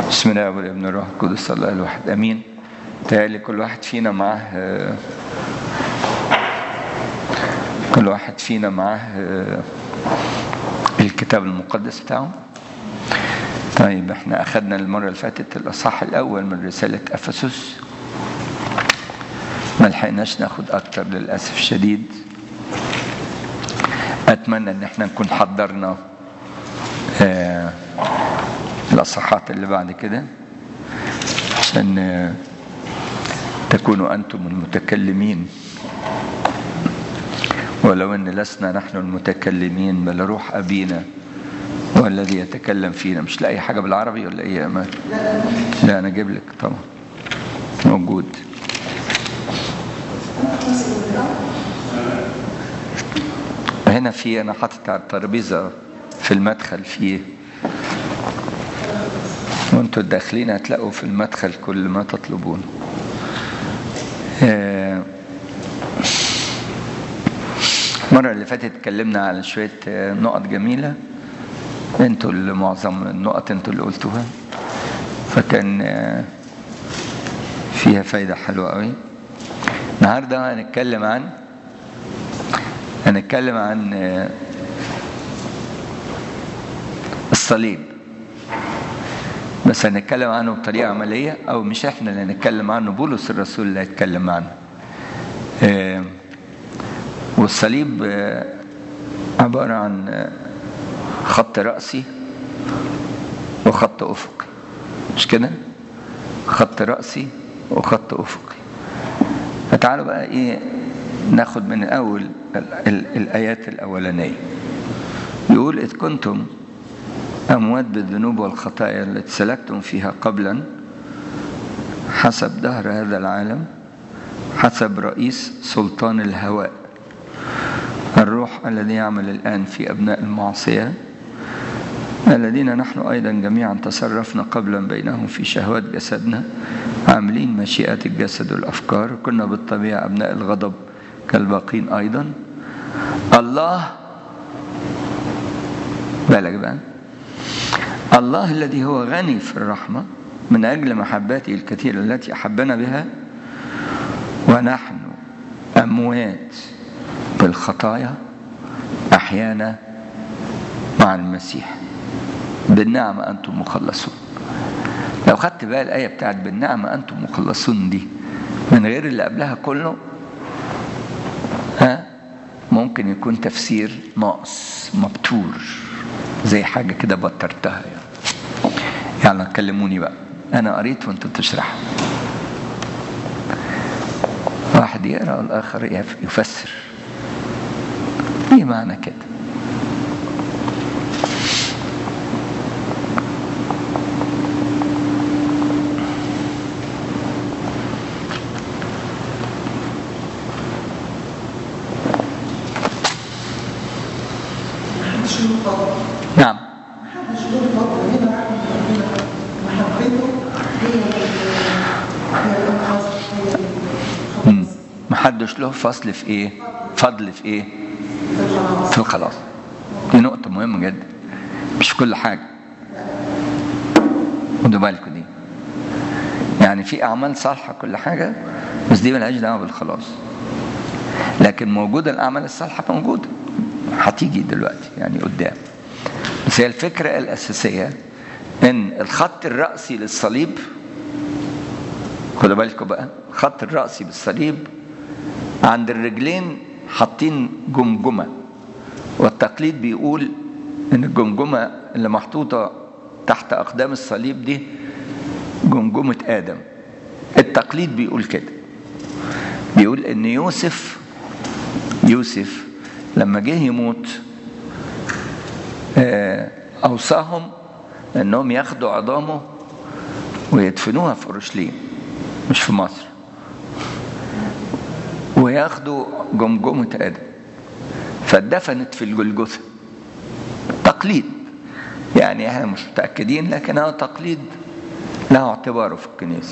بسم الله والابن والروح القدس الله الواحد امين. تهيألي كل واحد فينا معاه الكتاب المقدس بتاعه. طيب احنا اخذنا المرة اللي فاتت الاصحاح الاول من رسالة افسس، ما لحقناش ناخد اكتر للاسف الشديد. اتمنى ان احنا نكون حضرنا الأصحاحات اللي بعد كده عشان تكونوا أنتم المتكلمين، ولو أن لسنا نحن المتكلمين بل روح أبينا والذي يتكلم فينا. مش لاقي حاجة بالعربي ولا إيه يا أمان؟ لا أنا أجيب لك طبعا موجود. هنا في أنا حاطط على الترابيزة في المدخل فيه، وانتوا داخلين هتلاقوا في المدخل كل ما تطلبون. المرة اللي فاتت اتكلمنا على شوية نقط جميلة، انتوا اللي معظم النقط انتوا اللي قلتوها، فكان فيها فايدة حلوة قوي. النهاردة هنتكلم عن الصليب، بس هنتكلم عنه بطريقة عملية، أو مش إحنا اللي هنتكلم عنه، بولس الرسول اللي هيتكلم عنه. والصليب عبارة عن خط رأسي وخط أفقي، مش كده؟ خط رأسي وخط أفقي. فتعالوا بقى ناخد من أول الآيات الأولانية. يقول: إذ كنتم أموات بالذنوب والخطايا التي سلكتم فيها قبلا حسب دهر هذا العالم، حسب رئيس سلطان الهواء، الروح الذي يعمل الآن في أبناء المعصية، الذين نحن أيضا جميعا تصرفنا قبلا بينهم في شهوات جسدنا، عاملين مشيئة الجسد والأفكار، كنا بالطبيعة أبناء الغضب كالباقين أيضا. الله، بالك بقى، الله الذي هو غني في الرحمة من أجل محبته الكثيرة التي أحبنا بها ونحن أموات بالخطايا أحيانا مع المسيح، بالنعمة أنتم مخلصون. لو خدت بقى الآية بتاعت بالنعمة أنتم مخلصون دي من غير اللي قبلها كله، ممكن يكون تفسير ناقص مبتور، زي حاجة كده بطرتها يعني كلموني بقى، أنا قريت وأنتوا تشرحوا. واحد يقرأ والآخر يفسر. إيه معنى كده؟ نعم. محدش له فضل في ايه؟ في الخلاص. دي نقطة مهمة جدا، مش كل حاجة، خدوا بالكم دي. يعني في أعمال صالحة كل حاجة، بس دي ملهاش دعوة بالخلاص. لكن موجودة الأعمال الصالحة موجودة، هتيجي دلوقتي يعني قدام. بس هي الفكرة الأساسية إن الخط الرأسي للصليب، خدوا بالكم بقى، الخط الرأسي بالصليب عند الرجلين حاطين جمجمة، والتقليد بيقول إن الجمجمة اللي محطوطة تحت أقدام الصليب دي جمجمة آدم. التقليد بيقول كده، بيقول إن يوسف لما جه يموت أوصاهم أنهم ياخدوا عظامه ويدفنوها في أورشليم، مش في مصر، وياخدوا جمجمة آدم، فاتدفنت في الجلجثة. تقليد يعني احنا مش متأكدين، لكن هو تقليد له اعتباره في الكنيسة.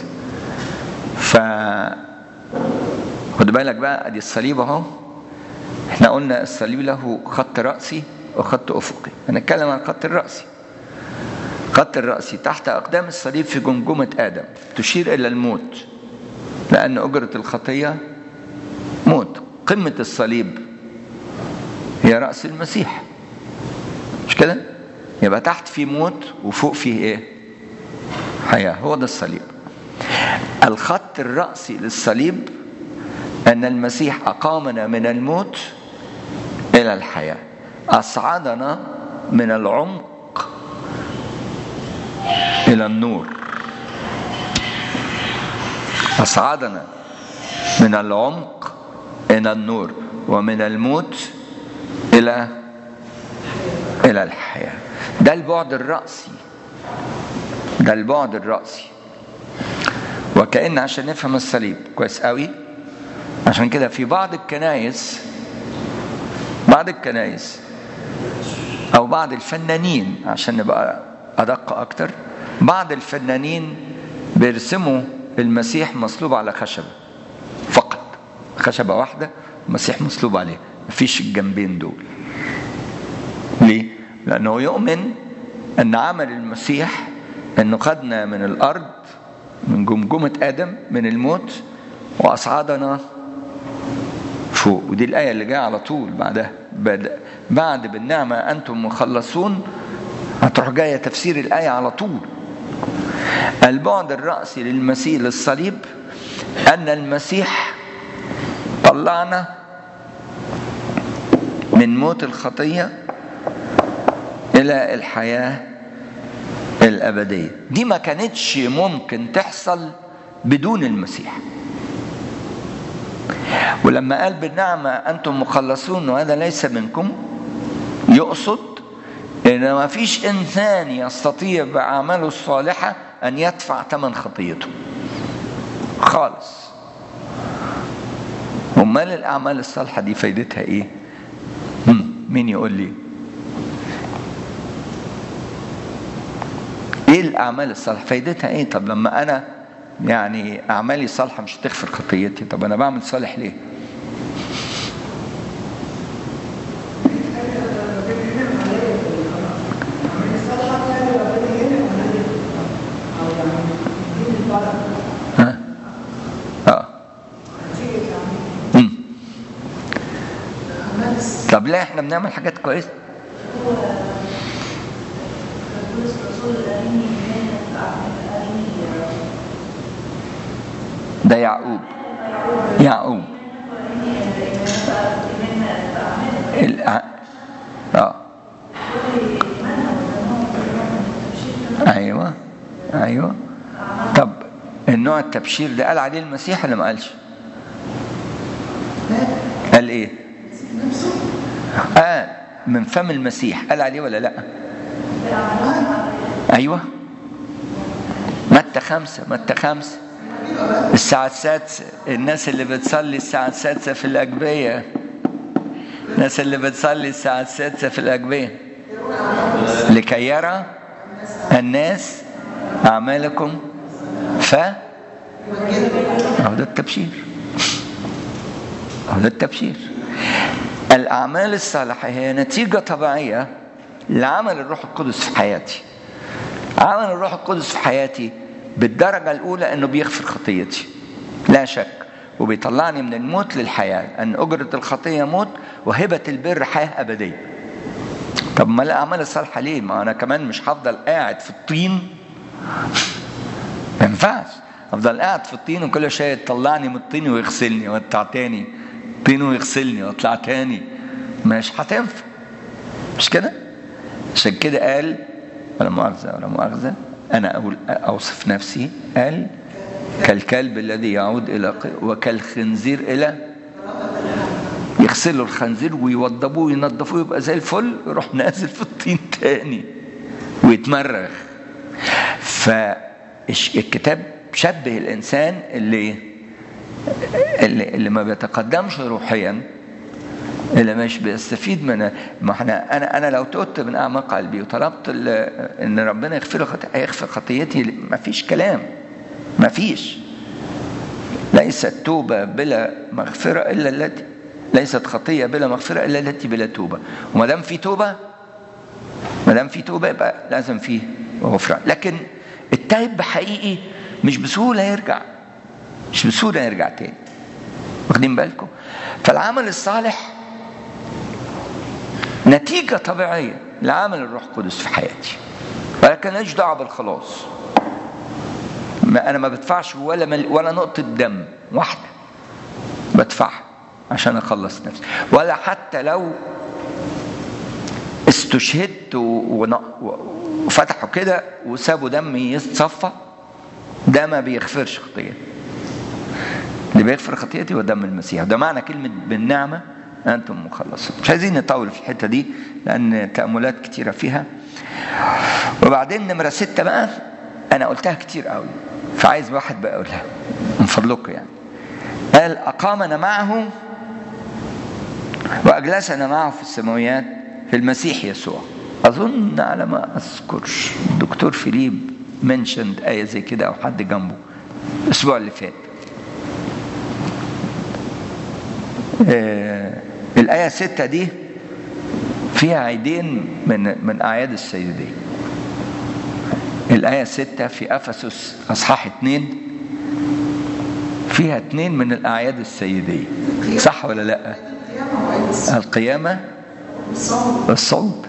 خد بالك بقى، ادي الصليب اهو. احنا قلنا الصليب له خط رأسي وخط أفقي. هنتكلم عن الخط الرأسي. الخط الرأسي تحت أقدام الصليب في جمجمة آدم تشير إلى الموت، لأن أجرة الخطية موت. قمة الصليب هي رأس المسيح، مش كده؟ يبقى تحت في موت وفوق فيه إيه؟ حياة. هو ده الصليب. الخط الرأسي للصليب أن المسيح أقامنا من الموت إلى الحياة، أصعدنا من العمق إلى النور. أصعدنا من العمق إلى النور، ومن الموت إلى الحياة. ده البعد الرأسي، ده البعد الرأسي. وكأن عشان نفهم الصليب كويس قوي، عشان كده في بعض الكنائس أو بعض الفنانين، عشان نبقى أدق أكتر، بعض الفنانين بيرسموا المسيح مصلوب على خشبة فقط، خشبة واحدة المسيح مصلوب عليه، مفيش الجنبين دول. ليه؟ لأنه يؤمن أن عمل المسيح أنه خدنا من الأرض، من جمجمة آدم، من الموت، وأصعدنا فوق. ودي الآية اللي جاء على طول بعدها، بعد بالنعمة أنتم مخلصون، هتروح جاية تفسير الآية على طول. البعد الرأسي للمسيح للصليب أن المسيح طلعنا من موت الخطية إلى الحياة الأبدية. دي ما كانتش ممكن تحصل بدون المسيح. ولما قال بالنعمة أنتم مخلصون وهذا ليس منكم، يقصد إن ما فيش إنسان يستطيع بأعماله الصالحة أن يدفع ثمن خطيته خالص. أمال الأعمال الصالحة دي فايدتها إيه؟ مين يقول لي؟ إيه الأعمال الصالحة فايدتها إيه؟ طب لما أنا يعني أعمالي صالحة مش هتغفر خطيتي، طب أنا بعمل صالح ليه؟ طب لا احنا بنعمل حاجات كويسه. ده يعقوب ايوه. طب النوع التبشير ده قال عليه المسيح ولا ما قالش؟ قال ايه؟ من فم المسيح، قال عليه ولا لا؟ ايوه. متى 5 الساعة 6، الناس اللي بتصلي الساعة 6 في الأجبية، الناس اللي بتصلي الساعة 6 في الأجبية، لكي يرى الناس أعمالكم أهو ده التبشير، أهو ده التبشير. الأعمال الصالحة هي نتيجة طبيعية لعمل الروح القدس في حياتي. عمل الروح القدس في حياتي بالدرجة الأولى أنه بيغفر خطيتي لا شك، وبيطلعني من الموت للحياة، أن أجرة الخطية موت وهبة البر حياة أبدية. طب ما الأعمال الصالحة ليه؟ ما أنا كمان مش هفضل قاعد في الطين، ما ينفعش أفضل قاعد في الطين وكل شيء يطلعني من الطين ويغسلني واطلع تاني، طين ويغسلني واطلع تاني، مش هتنفع، مش كده؟ عشان كده قال ولا مؤاخذة أنا أقول أوصف نفسي، قال كالكلب الذي يعود إلى وكالخنزير إلى، يغسلوا الخنزير ويوضبوه وينظفوه يبقى زي الفل، يروح نازل في الطين تاني ويتمرغ. فالكتاب شبه الإنسان اللي ما بيتقدمش روحيا، اللي مش بيستفيد من، ما احنا انا لو تقت من اعماق قلبي وطلبت ان ربنا يغفر خطيتي، ما فيش كلام، ما فيش. ليست توبه بلا مغفره الا التي، ليست خطيه بلا مغفره الا التي بلا توبه. وما دام في توبه يبقى لازم فيه وغفران. لكن التائب حقيقي مش بسهولة يرجع تاني. واخدين بالكم؟ فالعمل الصالح نتيجة طبيعية لعمل الروح القدس في حياتي، ولكن ماليش دعوة بالخلاص. أنا ما بدفعش ولا نقطة دم واحدة بدفعها عشان أخلص نفسي، ولا حتى لو استشهدت وفتحوا كده وسابوا دمي يتصفى، ده ما بيغفرش خطيئتي. اللي بيغفر خطيئتي هو دم المسيح. ده معنى كلمة بالنعمة أنتم مخلصون. مش عايزين نطول في الحتة دي لأن تأملات كتيرة فيها. وبعدين نمرة 6 بقى أنا قلتها كتير قوي، فعايز واحد بقى أقولها من فضلكم يعني. قال أقامنا معه وأجلسنا معه في السماويات في المسيح يسوع. أظن على ما أذكرش الدكتور فيليب منشند آية زي كده أو حد جنبه الأسبوع اللي فات. الآية 6 دي فيها عيدين من أعياد السيدية. الآية 6 في أفسس أصحاح 2 فيها 2 من الأعياد السيدية، صح ولا لا؟ القيامة والصعود،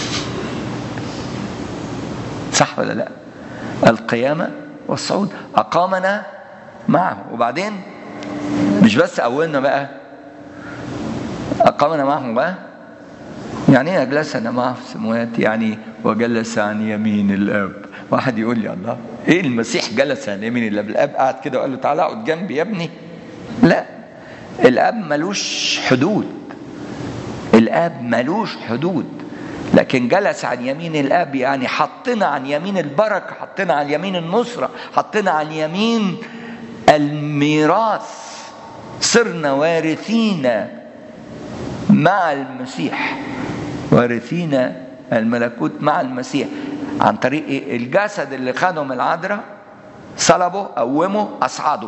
صح ولا لا؟ القيامة والصعود. أقامنا معه، وبعدين مش بس أولنا بقى، أقامنا معه بقى يعني أجلسنا معه في السماوات، يعني وجلس عن يمين الآب. واحد يقول لي الله، إيه المسيح جلس عن يمين الآب؟ الآب قعد كده وقال له تعالى اقعد جنبي يا ابني؟ لا، الآب ملوش حدود، الآب ملوش حدود، لكن جلس عن يمين الآب يعني حطنا عن يمين البركة، حطنا عن يمين النصرة، حطنا عن يمين الميراث، صرنا وارثين مع المسيح، وارثين الملكوت مع المسيح عن طريق إيه؟ الجسد اللي خده من العذراء، صلبه، قومه، أصعده.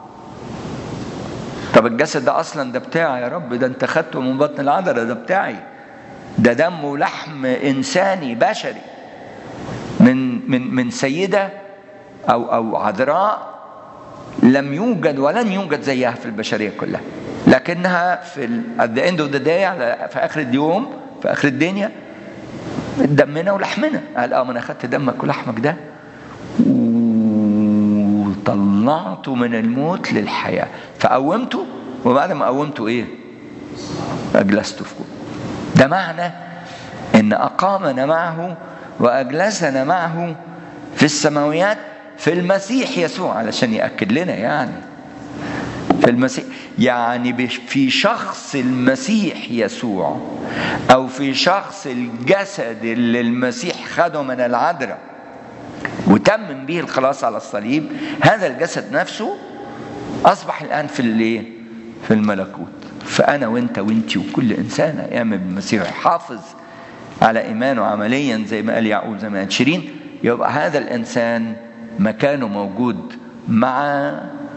طب الجسد ده أصلا ده بتاعي يا رب، ده أنت خدته من بطن العذراء، ده بتاعي، ده دم ولحم إنساني بشري من سيدة أو عذراء لم يوجد ولن يوجد زيها في البشرية كلها، لكنها في at the end of the day، في آخر اليوم، في آخر الدنيا، دمنا ولحمنا. قال ما أنا أخدت دمك ولحمك ده وطلعته من الموت للحياة، فقومته، وبعد ما قومته إيه؟ أجلسته في قوة. ده معنى إن أقامنا معه وأجلسنا معه في السماويات في المسيح يسوع، علشان يأكد لنا يعني في المسيح، يعني في شخص المسيح يسوع، أو في شخص الجسد اللي المسيح خده من العذراء وتمم به الخلاص على الصليب. هذا الجسد نفسه أصبح الآن في الملكوت. فأنا وإنت وإنتي وكل إنسان يؤمن بالمسيح يحافظ على إيمانه عمليا زي ما قال يعقوب، زي ما قال شيرين، يبقى هذا الإنسان مكانه موجود مع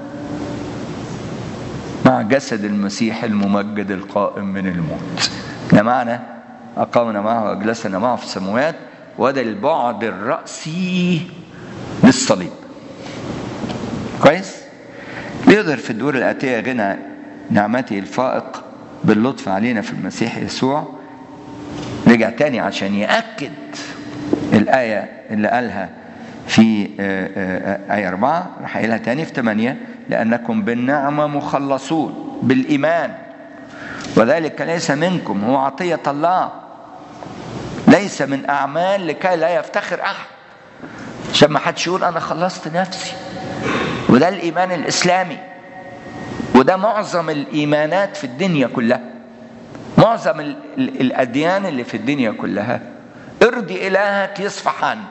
جسد المسيح الممجد القائم من الموت. ده معنى أقامنا معه وأجلسنا معه في السماوات، وده البعد الرأسي للصليب. كويس؟ يقدر في الدور الآتية غنى نعمته الفائق باللطف علينا في المسيح يسوع. رجع تاني عشان يأكد الآية اللي قالها في آية 4، راح قايلها تاني في 8: لأنكم بالنعمة مخلصون بالإيمان، وذلك ليس منكم، هو عطية الله، ليس من أعمال لكي لا يفتخر أحد، عشان ما حدش يقول أنا خلصت نفسي. وده الإيمان الإسلامي، وده معظم الإيمانات في الدنيا كلها، معظم الأديان اللي في الدنيا كلها. ارضي إلهك يصفح عنك،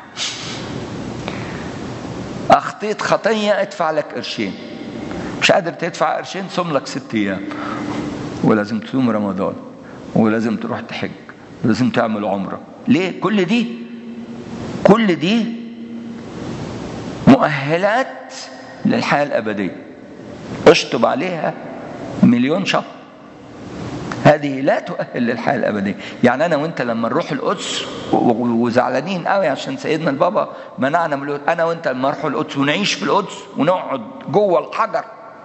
أخطيت خطية ادفع لك قرشين، مش قادر تدفع قرشين صوم لك 6 أيام، ولازم تصوم رمضان، ولازم تروح تحج، ولازم تعمل عمرة. ليه؟ كل دي مؤهلات للحياة الأبدية، اشطب عليها 1,000,000 شهر. هذه لا تؤهل للحياة الأبدية. يعني أنا وأنت لما نروح القدس وزعلانين قوي عشان سيدنا البابا منعنا من القدس، أنا وأنت لما نروح القدس ونعيش في القدس ونقعد جوه الحجر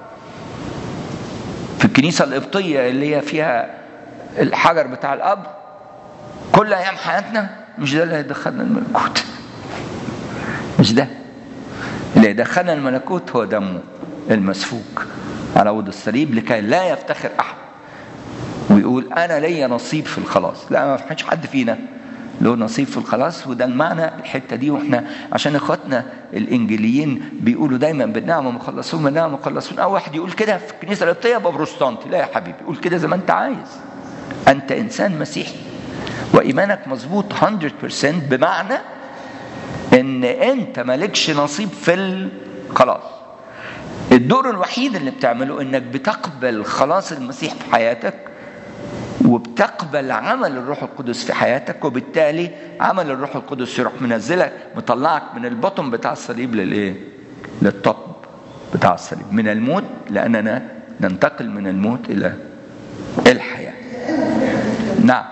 في الكنيسة القبطية اللي هي فيها الحجر بتاع القبر كل أيام حياتنا، مش ده اللي هيدخلنا الملكوت. مش ده اللي يدخلنا الملكوت، هو دمه المسفوك على عود الصليب لكي لا يفتخر أحد ويقول أنا ليا نصيب في الخلاص. لا، ما فيش حد فينا له نصيب في الخلاص. وده المعنى الحتة دي. وإحنا عشان إخواتنا الإنجيليين بيقولوا دايما بالنعمة مخلصون، بالنعمة مخلصون. أو واحد يقول كده في الكنيسة القبطية يبقى بروتستانتي. لا يا حبيبي، قول كده زي ما أنت عايز. أنت إنسان مسيحي وإيمانك مظبوط 100%، بمعنى إن أنت مالكش نصيب في الخلاص. الدور الوحيد اللي بتعمله إنك بتقبل خلاص المسيح في حياتك، وبتقبل عمل الروح القدس في حياتك، وبالتالي عمل الروح القدس يروح منزلك مطلعك من البطن بتاع الصليب للإيه؟ للطب بتاع الصليب، من الموت، لأننا ننتقل من الموت إلى الحياة. نعم.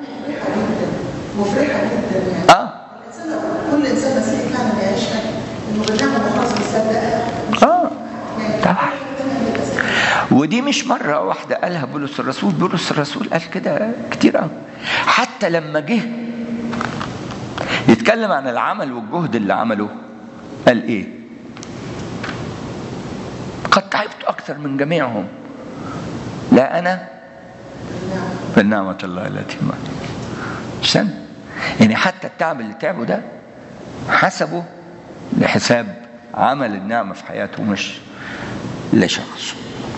مفرحة جدا. كل إنسان مسيحي فعلا يعيشها إنه بالنعمة خلاص بيصدقها. طبعا. ودي مش مرة واحدة قالها بولس الرسول. بولس الرسول قال كده كتير قوي. حتى لما جه يتكلم عن العمل والجهد اللي عمله قال إيه؟ قد تعبت أكثر من جميعهم، لا أنا بالنعمة الله التي معي. يعني حتى التعب اللي تعبه ده حسبه لحساب عمل النعمة في حياته، مش لشخصه.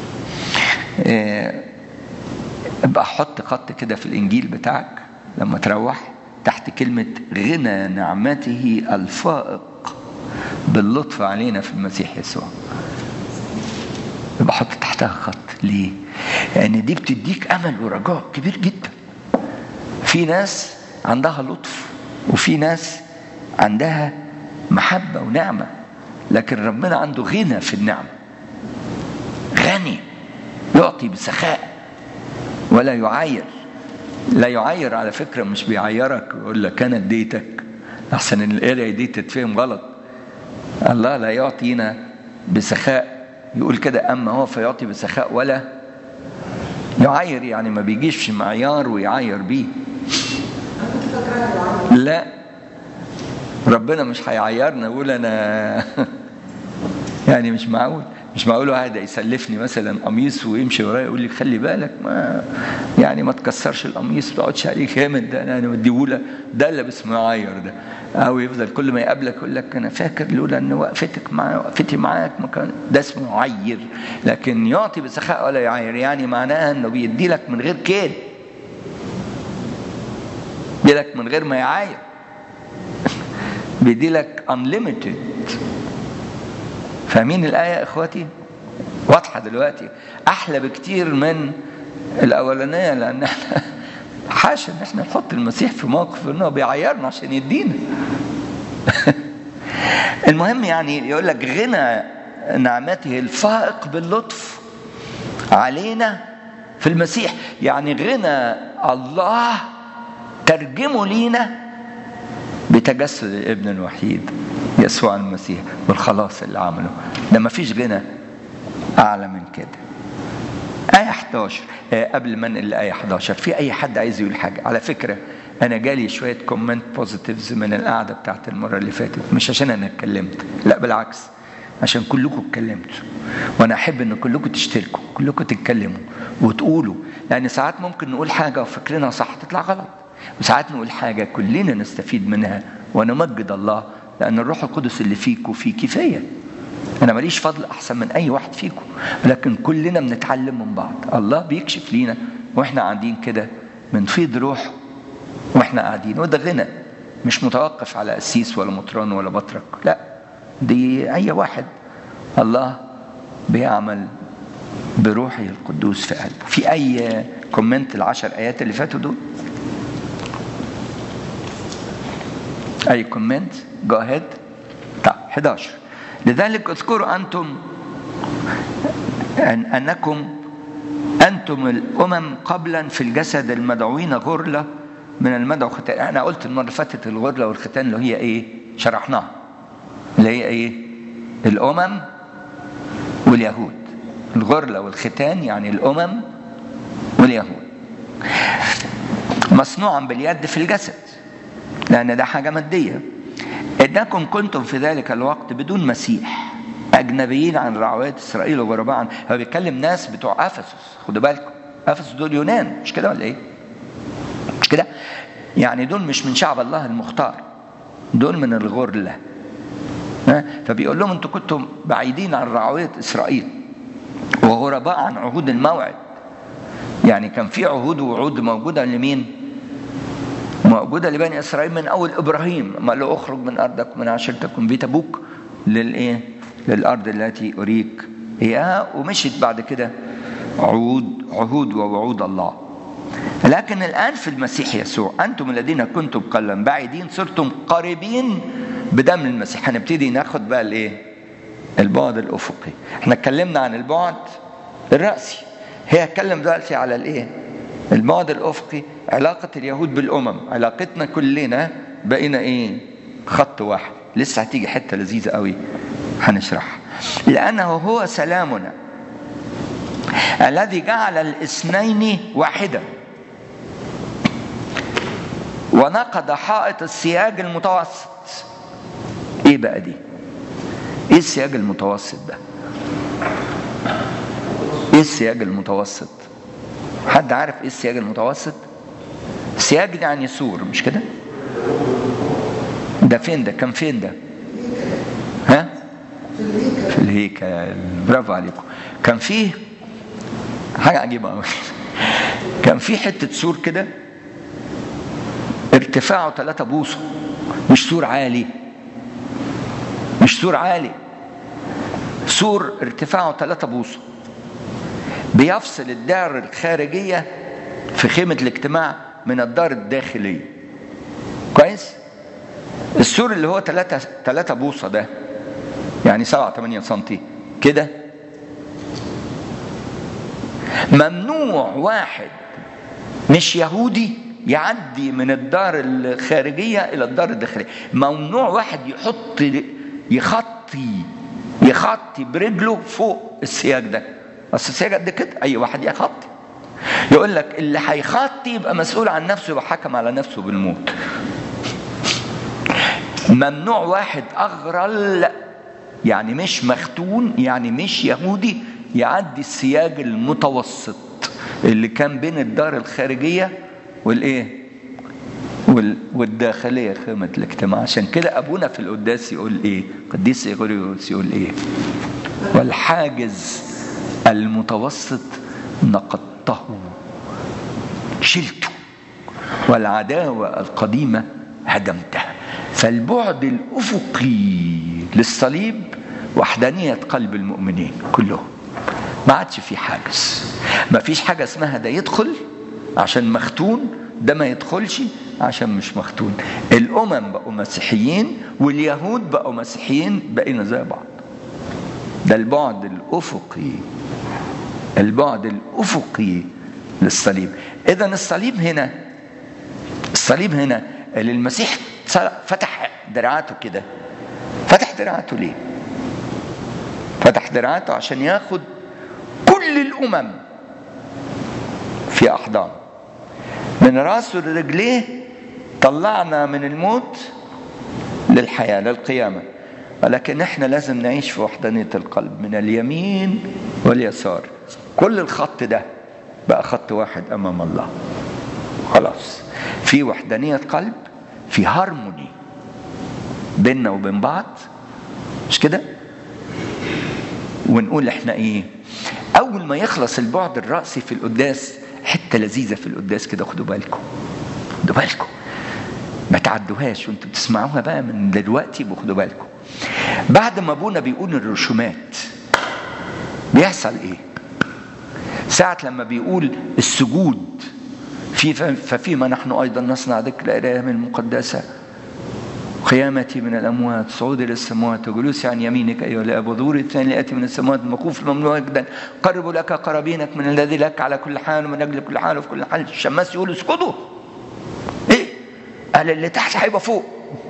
ابقى حط خط كده في الإنجيل بتاعك لما تروح تحت كلمة غنى نعمته الفائق باللطف علينا في المسيح يسوع. ابقى حط تحتها خط. ليه؟ لأن دي بتديك أمل ورجاء كبير جدا. في ناس عندها لطف وفي ناس عندها محبة ونعمة، لكن ربنا عنده غنى في النعمة. غني يعطي بسخاء ولا يعاير. لا يعاير على فكرة، مش بيعايرك ويقول لك أنا اديتك، أحسن إن الآية دي تتفهم غلط. الله لا يعطينا بسخاء، يقول كده أما هو فيعطي بسخاء ولا يعاير. يعني ما بيجيش في معيار ويعاير بيه. لا، ربنا مش هيعيرنا ويقول أنا يعني مش معقول واحد يسلفني مثلا قميص ويمشي ورايا يقول لي خلي بالك ما تكسرش القميص، ما تقعدش عليه جامد، ده انا مديهولك، ده اللي اسمه يعير ده. او يفضل كل ما يقابلك يقول لك انا فاكر لولا ان وقفتي معاك ما كان، ده اسمه يعير. لكن يعطي بسخاء ولا يعير يعني معناها انه بيدي لك من غير كيد، بيدي لك من غير ما يعاير، بيدي لك unlimited. فاهمين الآية يا إخواتي؟ واضحة دلوقتي، أحلى بكتير من الأولانية، لأن احنا حاشا إن احنا نحط المسيح في موقف إنه بيعيرنا عشان يدينا. المهم يعني يقول لك غنى نعمته الفائق باللطف علينا في المسيح. يعني غنى الله ترجمه لينا بتجسد الابن الوحيد يسوع المسيح والخلاص اللي عمله. ده ما فيش غنى أعلى من كده. آية 11 قبل ما ننقل لآية 11 في أي حد عايز يقول حاجة؟ على فكرة أنا جالي شوية كومنت بوزيتيفز من القعدة بتاعت المرة اللي فاتت، مش عشان أنا اتكلمت، لا بالعكس، عشان كلكم اتكلمتوا، وأنا أحب إن كلكم تشتركوا، كلكم تتكلموا وتقولوا، لأن ساعات ممكن نقول حاجة وفكرنا صح تطلع غلط، وساعات نقول حاجة كلنا نستفيد منها ونمجد الله، لأن الروح القدس اللي فيك وفي كفاية. أنا ماليش فضل أحسن من أي واحد فيكم، لكن كلنا بنتعلم من بعض. الله بيكشف لينا وإحنا قاعدين كده بنفيض روح وإحنا قاعدين، وده غنى مش متوقف على قسيس ولا مطران ولا بطرك، لا، دي أي واحد الله بيعمل بروحه القدوس في قلبه. في أي كومنت 10 آيات اللي فاتوا دول؟ أي كومنت؟ go ahead. طيب 11 لذلك اذكروا أنتم أنكم أنتم الأمم قبلا في الجسد المدعوين غرلة من المدعو ختان. أنا قلت المرة اللي فاتت الغرلة والختان اللي هي إيه؟ شرحناها، اللي هي إيه؟ الأمم واليهود. الغرلة والختان يعني الأمم واليهود، مصنوعا باليد في الجسد، لأن ده حاجة مادية. إنكم كنتم في ذلك الوقت بدون مسيح، أجنبيين عن رعوية إسرائيل وغرباء عن. هو بيتكلم ناس بتوع أفسس، خدوا بالكم أفسس دول يونان، مش كده ولا إيه؟ مش كده؟ يعني دول مش من شعب الله المختار، دول من الغرلة. فبيقول لهم أنتم كنتم بعيدين عن رعوية إسرائيل وغرباء عن عهود الموعد. يعني كان في عهود ووعود موجودة لمين؟ موجودة لبني إسرائيل من أول إبراهيم، ما له أخرج من أرضك من عشيرتك من بيت أبوك للإيه؟ للأرض التي أريك إياها. ومشيت بعد كده عهود ووعود الله. لكن الآن في المسيح يسوع أنتم الذين كنتم قبلا بعيدين صرتم قريبين بدم المسيح. هنبتدي ناخد بقى الإيه؟ البعد الأفقي. احنا اتكلمنا عن البعد الرأسي، هي اتكلم دلوقتي على الإيه؟ البعد الأفقي، علاقة اليهود بالأمم. علاقتنا كلنا بقينا إيه؟ خط واحد. لسه هتيجي حتة لذيذة قوي هنشرحها. لأنه هو سلامنا الذي جعل الاثنين واحدا ونقض حائط السياج المتوسط. ايه بقى دي؟ ايه السياج المتوسط ده؟ ايه السياج المتوسط؟ حد عارف ايه السياج المتوسط؟ سياج يعني سور، مش كده؟ ده فين ده؟ كان فين ده؟ ها؟ في الهيكل. برافو عليكم. كان فيه حاجة عجيبة قوي. كان فيه حتة سور كده ارتفاعه 3 بوصة، مش سور عالي، مش سور عالي، سور ارتفاعه 3 بوصة بيفصل الدار الخارجية في خيمة الاجتماع من الدار الداخلية. كويس؟ السور اللي هو 3 بوصة ده يعني 7-8 سنتي كده، ممنوع واحد مش يهودي يعدي من الدار الخارجية إلى الدار الداخلية. ممنوع واحد يخطي برجله فوق السياج ده. أصل السياج قد كده، أي واحد يخطي. يقول لك اللي هيخطي يبقى مسؤول عن نفسه، يبقى حكم على نفسه بالموت. ممنوع واحد أغرل يعني مش مختون يعني مش يهودي يعدي السياج المتوسط اللي كان بين الدار الخارجية والايه والداخلية خيمة الاجتماع. عشان كده أبونا في القداس يقول ايه؟ قديس إغريغوريوس يقول ايه؟ والحاجز المتوسط نقضته شلته والعداوة القديمة هدمتها. فالبعد الأفقي للصليب وحدانية قلب المؤمنين كلهم. ما عادش في حاجز، ما فيش حاجة اسمها ده يدخل عشان مختون، ده ما يدخلش عشان مش مختون. الأمم بقوا مسيحيين واليهود بقوا مسيحيين، بقينا زي بعض. ده البعد الأفقي، البعد الأفقي للصليب. إذن الصليب هنا اللي المسيح فتح دراعاته كده. فتح دراعاته ليه؟ فتح دراعاته عشان ياخد كل الأمم في أحضانه من راسه لرجليه. طلعنا من الموت للحياة للقيامة. ولكن احنا لازم نعيش في وحدانية القلب من اليمين واليسار. كل الخط ده بقى خط واحد أمام الله. خلاص في وحدانية قلب، في هارموني بيننا وبين بعض، مش كده؟ ونقول احنا ايه؟ اول ما يخلص البعد الرأسي في القداس، حتة لذيذة في القداس كده، خدوا بالكم ما تعدوهاش وانتوا بتسمعوها بقى من دلوقتي، خدوا بالكم. بعد ما ابونا بيقول الرسومات بيحصل ايه؟ ساعة لما بيقول السجود ففيما نحن ايضا نصنع ذكر الايام المقدسة قيامتي من الأموات، صعودي إلى السماوات، وجلوسي عن يمينك أيها الآب، وظهوري الثاني لآتي من السماوات، الموقوف الممنوع جدا، قرب لك قرابينك من الذي لك على كل حال ومن أجل كل حال وفي كل حال. الشماس يقول اسكتوا، إيه؟ قال اللي تحت هيبقى فوق.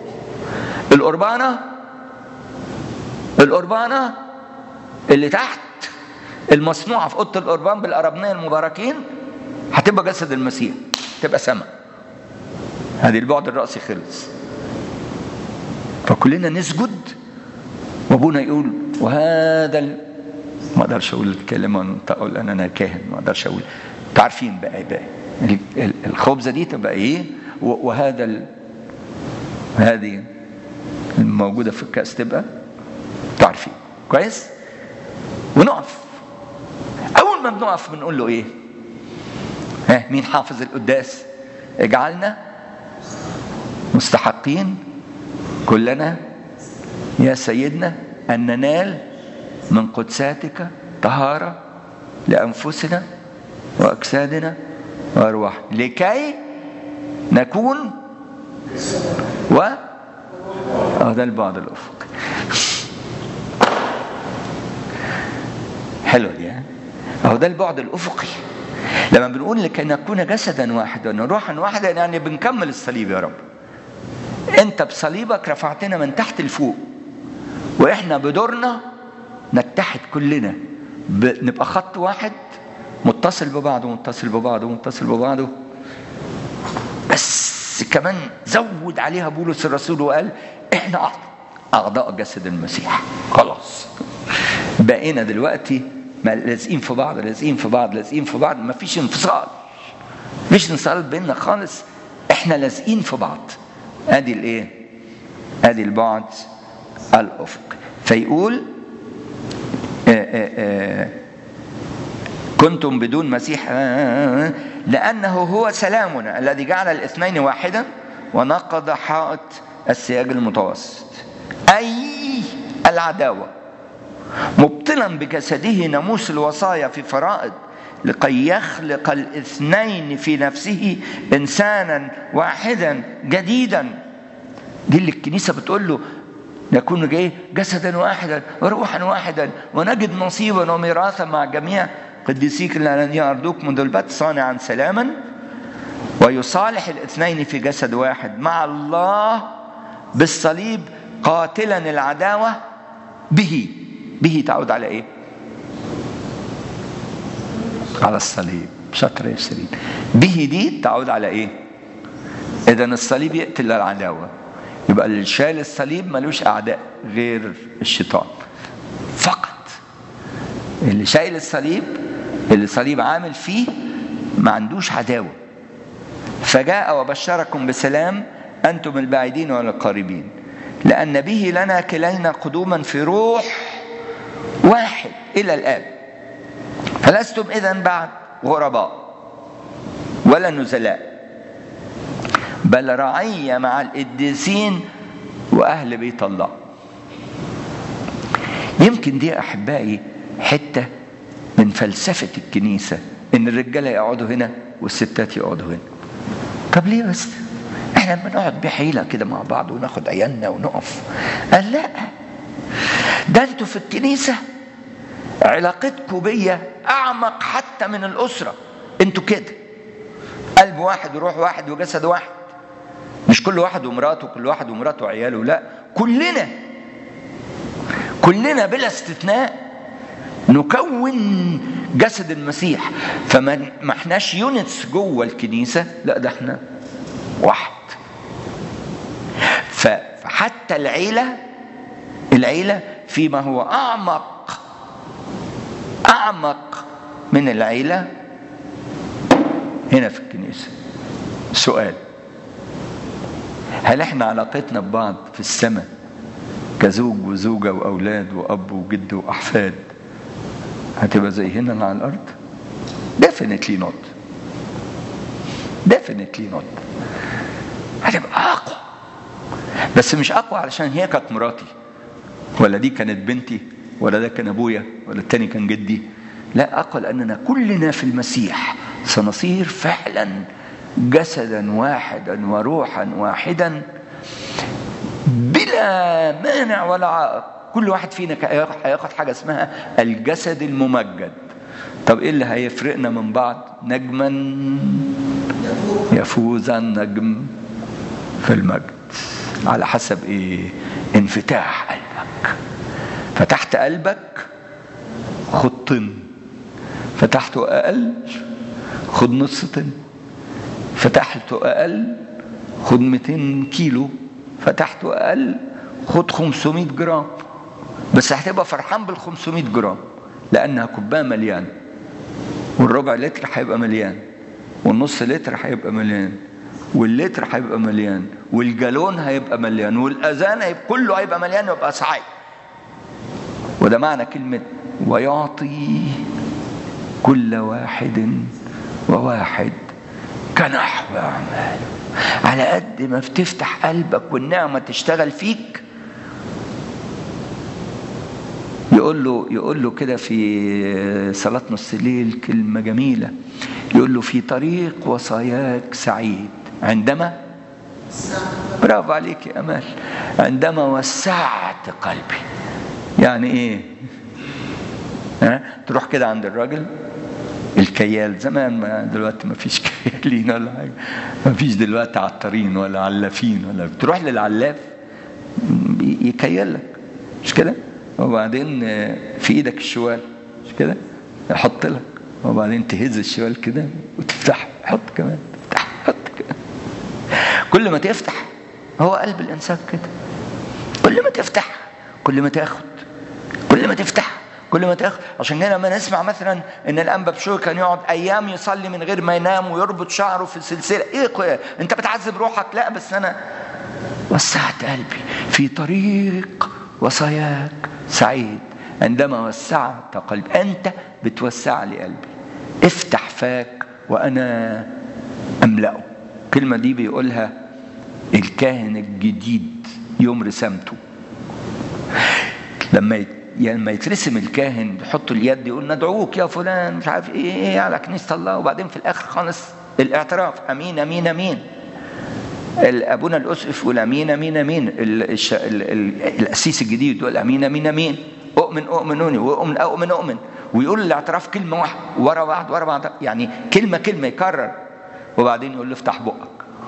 القربانة اللي تحت المصنوعة في أوضة القربان بالأربنية المباركين هتبقى جسد المسيح، تبقى سماء. هذه البعد الرأسي خلص. فكلنا نسجد وابونا يقول وهذا ما اقدرش اقول الكلمه، اقول انا كاهن ما اقدرش اقول. تعرفين بقى الخبزه دي تبقى ايه، وهذا هذه الموجوده في الكاس تبقى تعرفين كويس. ونقف. اول ما بنقف بنقول له ايه؟ مين حافظ القداس؟ اجعلنا مستحقين كلنا يا سيدنا أن ننال من قدساتك طهارة لأنفسنا وأجسادنا وأرواح لكي نكون ده البعد الأفقي. حلو دي، أهو ده البعد الأفقي. لما بنقول لكي نكون جسدا واحدا وروحا واحدا، يعني بنكمل الصليب. يا رب انت بصليبك رفعتنا من تحت لفوق، واحنا بدورنا نتحد كلنا، نبقى خط واحد متصل ببعضه متصل ببعضه متصل ببعضه. بس كمان زود عليها بولس الرسول وقال احنا اعضاء جسد المسيح. خلاص بقينا دلوقتي لازقين في بعض لازقين في بعض لازقين في بعض، مفيش انفصال، مفيش انفصال بيننا خالص، احنا لازقين في بعض. ادي الايه؟ ادي البعد الافقي. فيقول كنتم بدون مسيح لانه هو سلامنا الذي جعل الاثنين واحدا ونقض حائط السياج المتوسط، اي العداوه، مبطلا بجسده ناموس الوصايا في فرائض، لكي يخلق الاثنين في نفسه إنسانا واحدا جديدا. دي اللي الكنيسة بتقول له نكون جسدا واحدا وروحا واحدا ونجد نصيبا وميراثا مع جميع قديسيك الذين أرضوك منذ البدء صانعا سلاما ويصالح الاثنين في جسد واحد مع الله بالصليب قاتلا العداوة به تعود على ايه؟ على الصليب. شطر يا سيرين. به دي تعود على ايه؟ اذا الصليب يقتل العداوة، يبقى اللي شايل الصليب ملوش اعداء غير الشيطان فقط. اللي شايل الصليب، اللي الصليب عامل فيه، ما عندوش عداوة. فجاء وبشركم بسلام انتم البعيدين والقريبين لان به لنا كلينا قدوما في روح واحد الى الاب، فلستم إذن بعد غرباء ولا نزلاء، بل رعية مع القديسين وأهل بيت الله. يمكن دي أحبائي حتة من فلسفة الكنيسة، إن الرجالة يقعدوا هنا والستات يقعدوا هنا. طب ليه بس؟ إحنا بنقعد بحيلة كده مع بعض وناخد عيالنا ونقف. قال لا، ده أنتوا في الكنيسة علاقتكم بيا أعمق حتى من الأسرة. أنتوا كده قلب واحد وروح واحد وجسد واحد، مش كل واحد ومراته كل واحد ومراته وعياله، لا، كلنا بلا استثناء نكون جسد المسيح. فما احناش يونتس جوه الكنيسة، لا، ده احنا واحد. فحتى العيلة فيما هو أعمق من العيلة هنا في الكنيسة. سؤال: هل احنا علاقتنا ببعض في السماء كزوج وزوجة وأولاد وأب وجد وأحفاد هتبقى زي هنا على الأرض؟ Definitely not. هتبقى أقوى، بس مش أقوى علشان هي كانت مراتي ولا دي كانت بنتي ولا ده كان أبويا ولا التاني كان جدي. لا، أقوى لأننا كلنا في المسيح سنصير فعلا جسدا واحدا وروحا واحدا لا مانع ولا عائق. كل واحد فينا هياخد حاجة اسمها الجسد الممجد. طب ايه اللي هيفرقنا من بعض؟ نجما يفوز النجم في المجد. على حسب ايه؟ انفتاح قلبك. فتحت قلبك خد طن، فتحته اقل خد نص طن، فتحته اقل خد 200 كيلو، فتحته اقل خد 500 جرام. بس هتبقى فرحان بال 500 جرام لانها كوبايه مليان، والربع لتر هيبقى مليان، والنص لتر هيبقى مليان، واللتر هيبقى مليان، والجالون هيبقى مليان، والاذان هيبقى كله هيبقى مليان، ويبقى سعيد. وده معنى كلمه ويعطي كل واحد وواحد كنحو أعماله. على قد ما بتفتح قلبك والنعمة تشتغل فيك. يقول له كده في صلاة نص الليل كلمة جميلة، يقول له في طريق وصاياك سعيد عندما، برافو عليك يا أمال، عندما وسعت قلبي. يعني ايه؟ تروح كده عند الراجل الكيال، زمان ما دلوقتي ما فيش كيالين ولا حاجه، ما فيش دلوقتي عطارين ولا علافين ولا، تروح للعلاف يكيل لك، مش كده؟ وبعدين في ايدك الشوال، مش كده؟ يحط لك، وبعدين تهز الشوال كده وتفتح، حط كمان، تفتح، حط كمان. كل ما تفتح، هو قلب الانسان كده، كل ما تفتح كل ما تاخد، كل ما تفتح كل ما تاخد. عشان كده لما نسمع مثلا ان الانبا بشوي كان يقعد ايام يصلي من غير ما ينام ويربط شعره في سلسله، ايه انت بتعذب روحك؟ لا، بس انا وسعت قلبي. في طريق وصاياك سعيد عندما وسعت قلبي. انت بتوسع لي قلبي. افتح فاك وانا املأه. الكلمه دي بيقولها الكاهن الجديد يوم رسامته. لما يترسم الكاهن يحط اليد يقول ندعوك يا فلان مش عارف ايه على كنيسة الله، وبعدين في الاخر خالص الاعتراف، امين امين امين. ابونا الاسقف يقول امين امين امين، القسيس الجديد يقول امين امين امين، اؤمن اؤمنوني، واؤمن اؤمن اؤمن، ويقول الاعتراف كلمة واحدة ورا بعض، يعني كلمة يكرر، وبعدين يقول له افتح بقك.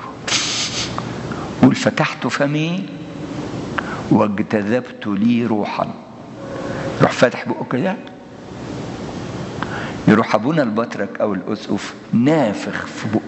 قول فتحت فمي واجتذبت لي روحا. يروح فاتح بقه كده، يروح ابونا البطرك او الاسقف نافخ في بقه،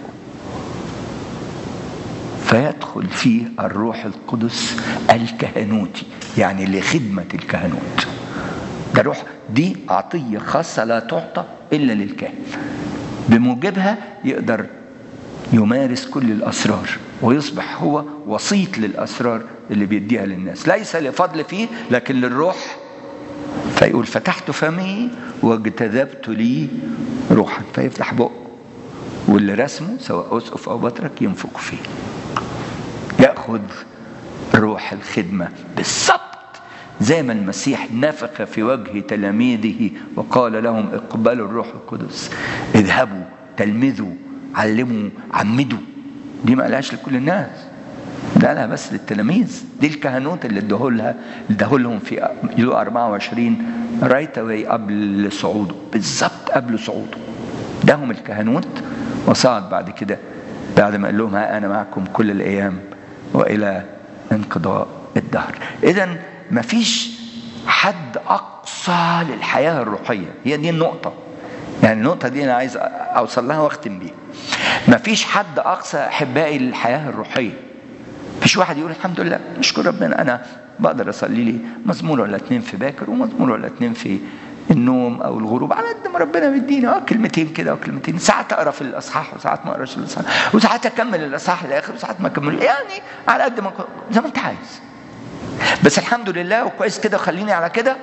فيدخل فيه الروح القدس الكهنوتي، يعني لخدمة الكهنوت. ده روح، دي عطية خاصة لا تعطى إلا للكاهن. بموجبها يقدر يمارس كل الأسرار ويصبح هو وسيط للأسرار اللي بيديها للناس، ليس لفضل فيه لكن للروح. فيقول فتحت فمي واجتذبت لي روحا، فيفتح بقه، واللي رسمه سواء أسقف أو بطرك ينفق فيه، يأخذ روح الخدمة بالضبط زي ما المسيح نفخ في وجه تلاميذه وقال لهم اقبلوا الروح القدس، اذهبوا تلمذوا علموا عمدوا. دي ما قالهاش لكل الناس، ده قالها بس للتلاميذ. دي الكهنوت اللي اداه لهم في يوحنا 24 رايت واي قبل صعوده، بالظبط قبل صعوده داهم الكهنوت. وصعد بعد كده بعد ما قال لهم ها انا معكم كل الايام والى انقضاء الدهر. اذا ما فيش حد اقصى للحياه الروحيه، هي دي النقطه. يعني النقطه دي انا عايز اوصل لها واختم بيها. ما فيش حد اقصى احبائي للحياه الروحيه. فيش واحد يقول الحمد لله نشكر ربنا انا بقدر اصلي لي مزمور ولا 2 في باكر ومزمور ولا 2 في النوم او الغروب على قد ما ربنا بيديني، كلمتين كده وكلمتين. ساعات اقرا في الاصحاح وساعات ما اقراش الاصحاح، وساعات اكمل الاصحاح للاخر وساعات ما اكمل، يعني على قد ما زي ما انت عايز. بس الحمد لله وكويس كده وخليني على كده.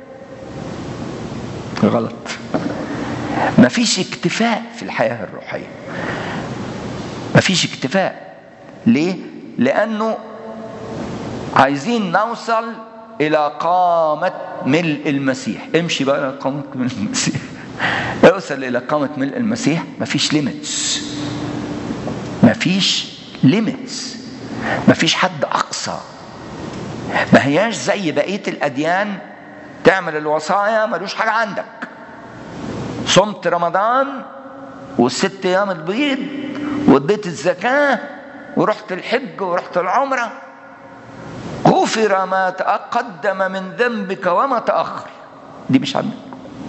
غلط. مفيش اكتفاء في الحياه الروحيه، مفيش اكتفاء. ليه؟ لأنه عايزين نوصل إلى قامة ملء المسيح. امشي بقى إلى قامة ملء المسيح، اوصل إلى قامة ملء المسيح. مفيش ليميتس، مفيش ليميتس، مفيش حد أقصى. ما هياش زي بقية الأديان تعمل الوصايا ملوش حاجة عندك. صمت رمضان والست أيام البيض واديت الزكاة ورحت الحج ورحت العمرة، غفر ما تقدم من ذنبك وما تأخر. دي مش عندنا،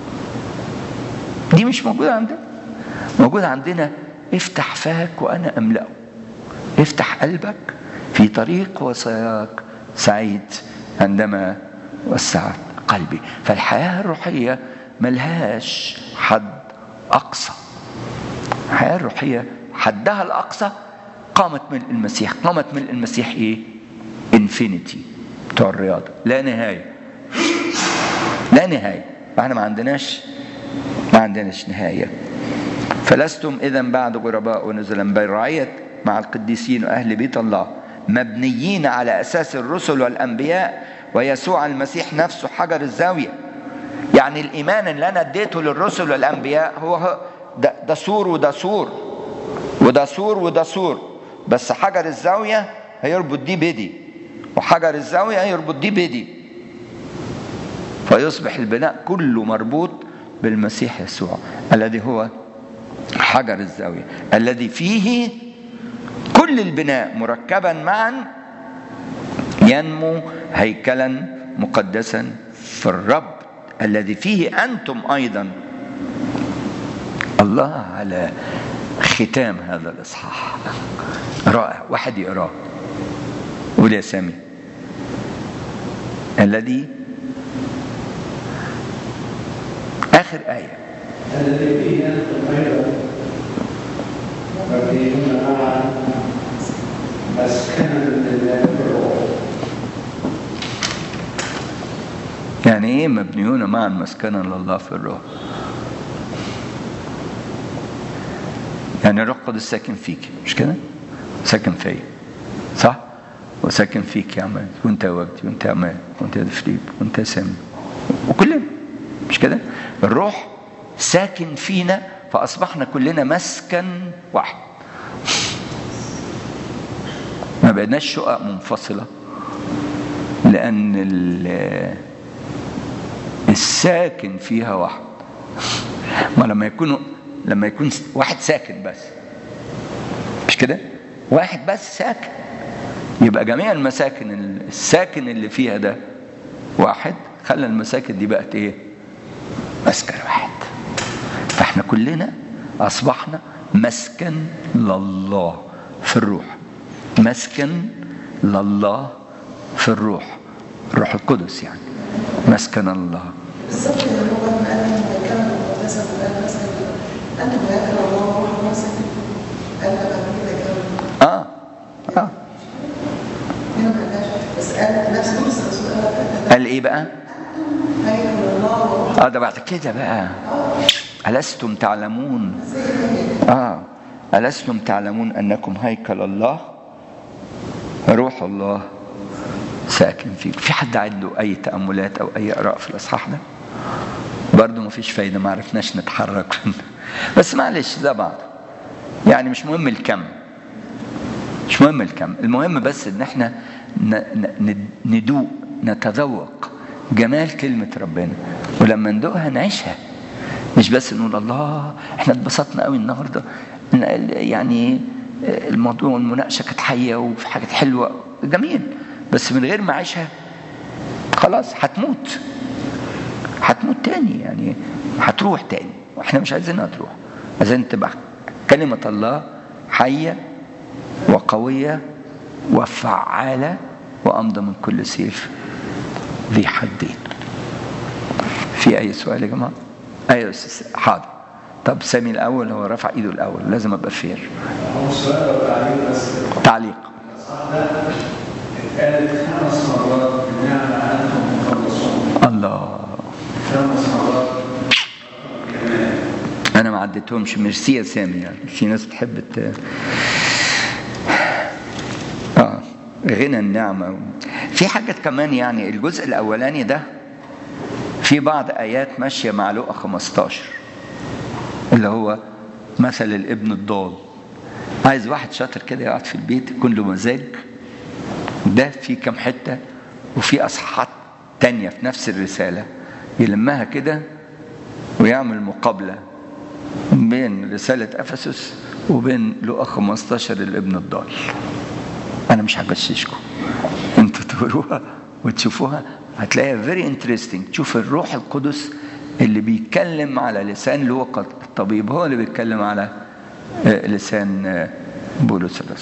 دي مش موجودة عندنا. موجودة عندنا افتح فاك وأنا أملأه، افتح قلبك في طريق وصاياك سعيد عندما وسعت قلبي. فالحياة الروحية ملهاش حد أقصى. الحياة الروحية حدها الأقصى قامت من المسيح. قامت من المسيح إيه؟ انفينيتي بتوع الرياضة، لا نهاية، لا نهاية. احنا ما عندناش نهاية. فلستم إذن بعد غرباء ونزلا بل رعية مع القديسين وأهل بيت الله، مبنيين على أساس الرسل والأنبياء ويسوع المسيح نفسه حجر الزاوية. يعني الإيمان اللي أنا اديته للرسل والأنبياء هو ده سور وده سور وده سور وده سور، بس حجر الزاوية هيربط دي بدي وحجر الزاوية هيربط دي بدي، فيصبح البناء كله مربوط بالمسيح يسوع الذي هو حجر الزاوية، الذي فيه كل البناء مركبا معا ينمو هيكلا مقدسا في الرب الذي فيه أنتم أيضا. الله على ختام هذا الإصحاح رائع. واحد يقراه، قول يا سامي. الذي آخر آية، الذي فيه أنتم أيضا مبنيون معا مسكنا لله في الروح. يعني ايه مبنيون معا مسكنا لله في الروح؟ يعني الروح القدس ساكن فيك، مش كده؟ ساكن فيا، صح؟ وساكن فيك يا عماد، وانت يا وجدي، وانت يا عماد، وانت يا فليب، وانت يا سامي، وكلنا، مش كده؟ الروح ساكن فينا فأصبحنا كلنا مسكن واحد. ما بقيناش شقق منفصلة، لأن الساكن فيها واحد. ما لما يكون واحد ساكن بس، مش كده؟ واحد بس ساكن، يبقى جميع المساكن الساكن اللي فيها ده واحد، خلى المساكن دي بقت ايه؟ مسكن واحد. فاحنا كلنا اصبحنا مسكن لله في الروح، مسكن لله في الروح، الروح القدس يعني مسكن الله. بالظبط اللي هو قال كان المقدسة وقال مثلا أنت ملاك الله وروح الله ساكن قال بقى كده كده. هنا ما قالهاش، بس قال نفس بولس الرسول قال ايه بقى؟ أنتم هيكل الله وروح. ده بعد كده بقى ألستم تعلمون ألستم تعلمون أنكم هيكل الله روح الله ساكن فيك. في حد عنده أي تأملات أو أي آراء في الإصحاح ده؟ برضو مفيش فايدة، ما عرفناش نتحرك بس معلش ده بعض، يعني مش مهم الكم، مش مهم الكم، المهم بس ان احنا ندوق نتذوق جمال كلمة ربنا، ولما ندوقها نعيشها، مش بس نقول الله احنا اتبسطنا قوي النهارده، يعني الموضوع المناقشه كانت حيه وفي حاجات حلوه جميل، بس من غير ما اعيشها خلاص هتموت تاني، يعني هتروح تاني، واحنا مش عايزينها تروح، عايزين تبقى كلمه الله حيه وقويه وفعاله وامضى من كل سيف ذي حدين. في اي سؤال يا جماعه؟ ايوه حاضر. طب سامي الاول، هو رفع ايده الاول، لازم ابقى فير. هو سؤال ولا تعليق بس؟ تعليق. اتقالت 5 مرات بالنعمة أنتم مخلصون. الله. 5 مرات. أنا ما عديتهمش، ميرسي يا سامي، يعني في ناس بتحب غنى النعمة. في حاجة كمان، يعني الجزء الأولاني ده في بعض آيات ماشية مع لوقا 15 اللي هو مثل الابن الضال. عايز واحد شاطر كده يقعد في البيت يكون له مزاج، ده في كم حتة وفي أصحاحات تانية في نفس الرسالة يلمها كده ويعمل مقابلة بين رسالة أفسس وبين لقا 15 الابن الضال. أنا مش هغششكم، أنتوا تقروها وتشوفوها، هتلاقيها very interesting. تشوف الروح القدس اللي بيتكلم على لسان لوقا الطبيب هو اللي بيتكلم على لسان بولس الرسول.